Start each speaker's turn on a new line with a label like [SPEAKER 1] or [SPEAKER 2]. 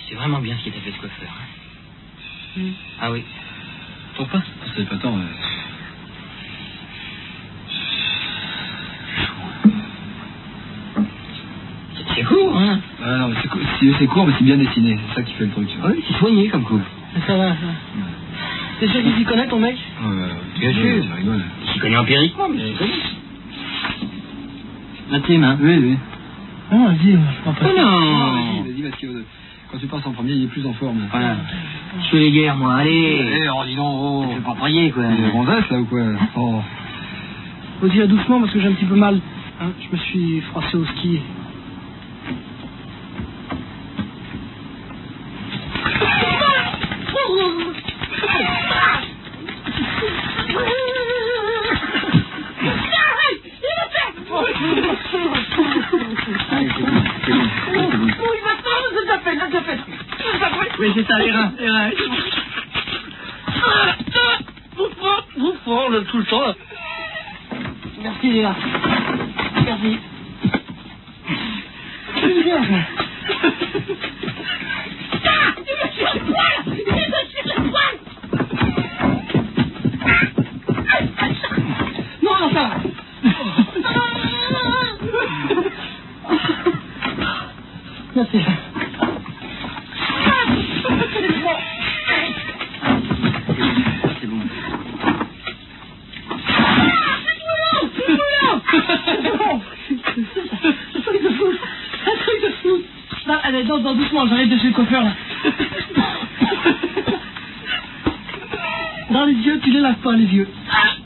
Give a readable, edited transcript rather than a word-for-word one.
[SPEAKER 1] C'est vraiment bien ce qui t'a fait ce coiffeur. Ah oui.
[SPEAKER 2] Trouve pas? C'est pas tant.
[SPEAKER 1] C'est court, hein?
[SPEAKER 2] Ah non, mais c'est court, mais c'est bien dessiné. C'est ça qui fait le truc.
[SPEAKER 1] Oui, c'est soigné comme coupe.
[SPEAKER 3] Ça va, ça. T'es sûr qu'il s'y connaît, ton mec?
[SPEAKER 1] Bien sûr.
[SPEAKER 2] Tu rigoles.
[SPEAKER 1] Il s'y connaît empiriquement, mais c'est la tes mains.
[SPEAKER 2] Oui.
[SPEAKER 3] Non, vas-y, je m'en passe.
[SPEAKER 1] Non.
[SPEAKER 2] Vas-y, parce que quand tu passes en premier, il est plus en forme.
[SPEAKER 1] Voilà. Je fais les guerres, moi, allez.
[SPEAKER 2] Oh, dis donc, oh.
[SPEAKER 1] Ça fait pas prier, quoi.
[SPEAKER 2] Il est rondasse, là, ou quoi? Oh.
[SPEAKER 3] Faut dire doucement parce que j'ai un petit peu mal. Hein, je me suis froissé au ski.
[SPEAKER 1] Oui, c'est ça, les reins.
[SPEAKER 3] Vous fort, tout le temps, là. Merci, Léa. Merci. C'est bien, ça. Il me tire le poil. Non, ça va. Merci.
[SPEAKER 1] C'est bon.
[SPEAKER 3] Non, allez, danse doucement, j'arrête de chez le coiffeur, là. Dans les yeux, tu les laves pas, les yeux.